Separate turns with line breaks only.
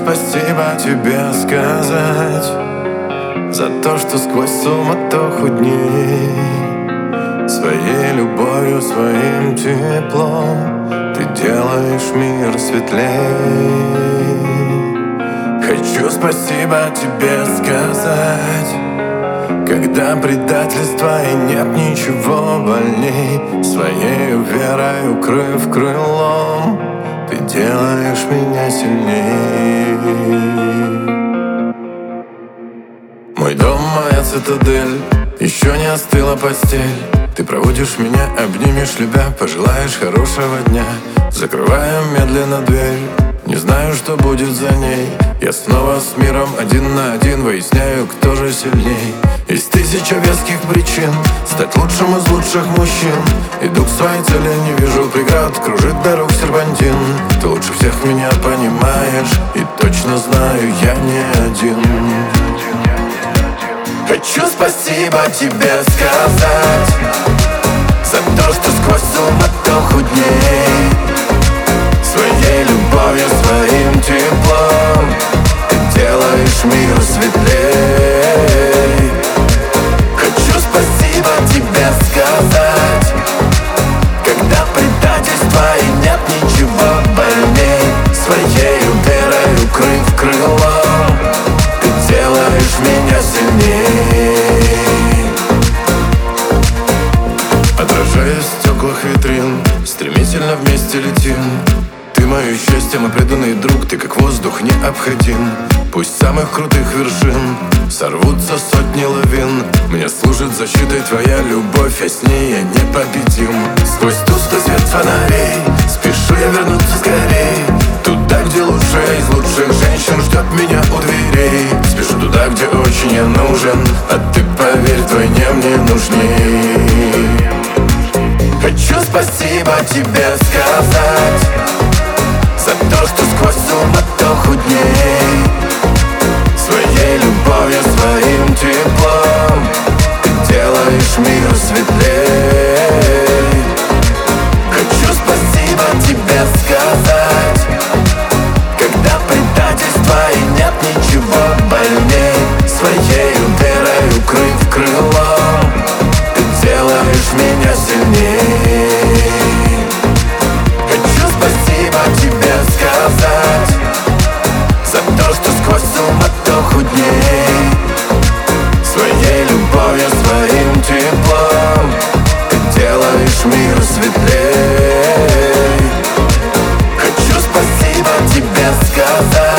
спасибо тебе сказать за то, что сквозь суматоху дней своей любовью, своим теплом ты делаешь мир светлей. Хочу спасибо тебе сказать, когда предательства и нет ничего больней. Своей верой укрыв крылом, ты делаешь меня сильней. Мой дом, моя цитадель, еще не остыла постель. Ты проводишь меня, обнимешь, любя, пожелаешь хорошего дня. Закрываем медленно дверь, не знаю, что будет за ней. Я снова с миром один на один, выясняю, кто же сильней. Есть тысяча веских причин стать лучшим из лучших мужчин. Иду к своей цели, не вижу преград, кружит дорог серпантин. Ты лучше всех меня понимаешь, и точно знаю, я не один. Хочу спасибо тебе сказать за то, что сквозь суматоху дней своей любовью, своим теплом ты делаешь мир светлей. Хочу спасибо тебе сказать, когда предательства и нет ничего больней. Своей верой укрыв крылом, ты делаешь меня сильней. Отражаясь в стеклах витрин, стремительно вместе летим. Ты мое счастье, мой преданный друг, ты как воздух необходим. Пусть с самых крутых вершин сорвутся сотни лавин, мне служит защитой твоя любовь, а с ней я непобедим. Сквозь тусклый свет фонарей спешу я вернуться скорей, туда, где лучшая из лучших женщин ждет меня у дверей. Спешу туда, где очень я нужен, а ты, поверь, вдвойне мне нужней. Хочу спасибо тебе сказать за то, что сквозь суматоху дней своей любовью, своим теплом ты делаешь мир светлей. Хочу спасибо тебе сказать, когда предательства и нет ничего больней. Своей верой укрыв крылом, ты делаешь меня сильней. Хочу спасибо тебе сказать за то, что сквозь суматоху дней своей любовью, своим теплом ты делаешь мир светлей. Хочу спасибо тебе сказать